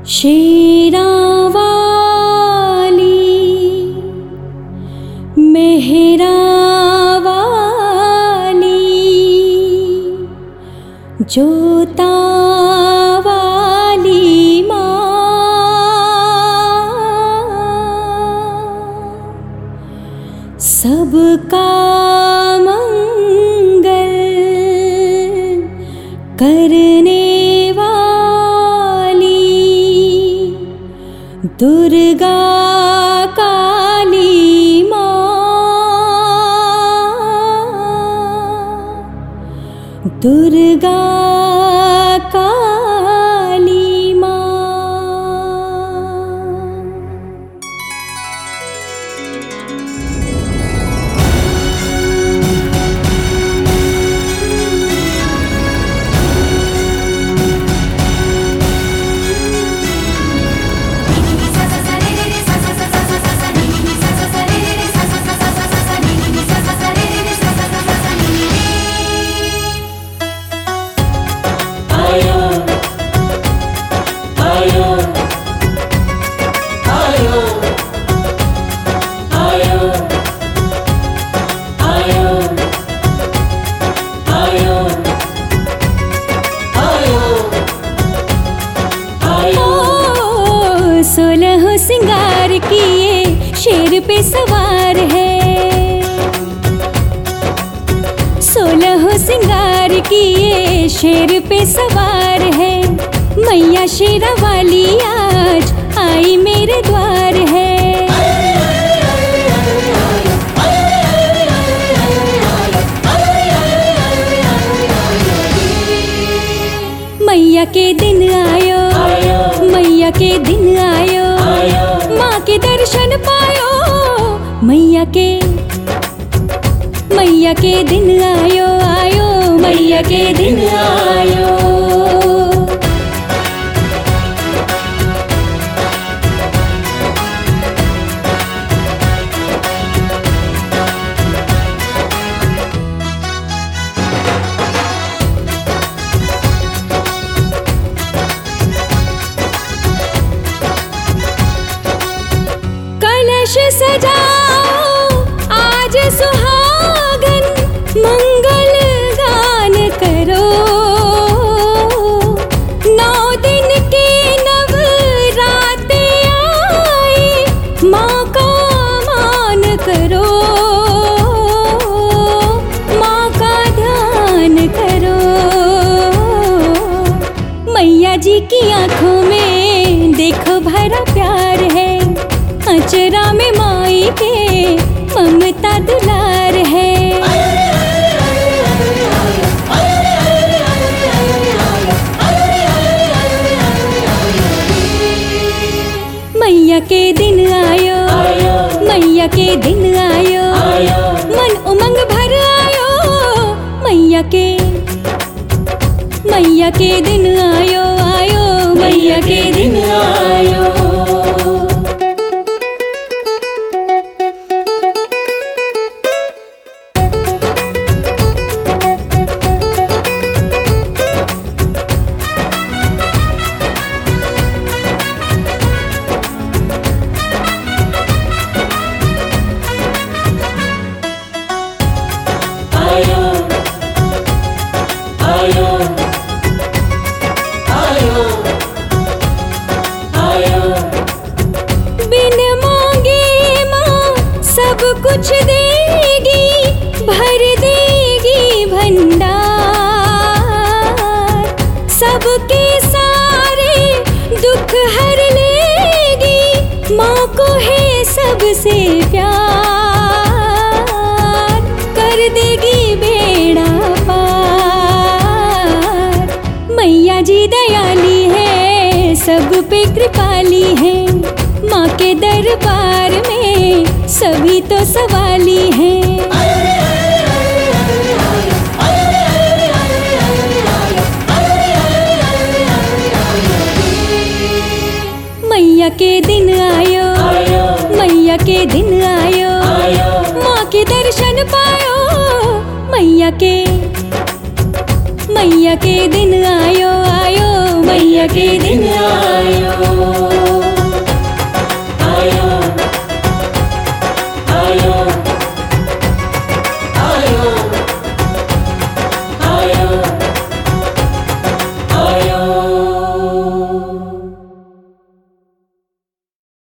शेरा वाली मेहरा वाली जोता वाली माँ, सबका मंगल करने दुर्गा काली माँ, दुर्गा काली माँ। सोलह सिंगार किए शेर पे सवार है, 16 सिंगार किए शेर पे सवार है। मैया शेरा वाली आज आई मेरे द्वार है। मैया के दिन आयो, मैया के दिन आयो, माँ के दर्शन पायो। मैया के दिन आयो, आयो मैया के दिन आयो। कलश सजाओ आज सुहागन, मंगल गान करो। 9 दिन के नवराते आए, माँ का मान करो, माँ का ध्यान करो। मैया जी की आँखों में देखो भरा प्यार है, अचरा में माई के ममता दुलार है। मैया के दिन आयो, मैया के दिन आयो, मन उमंग भर आयो। मैया के दिन आयो, आयो मैया के दिन आयो। बिन मांगे माँ सब कुछ देगी, भर देगी भंडार। सबके सारे दुख हर लेगी, माँ को है सबसे प्यार। कर देगी बेड़ा पार। मैया जी दयाली है, सब पे कृपाली है। माँ के दरबार में सभी तो सवाली हैं। मैया के दिन आयो, मैया के दिन आयो, माँ के दर्शन पायो। मैया के दिन आयो, आयो मैया मैया के दिन आयो।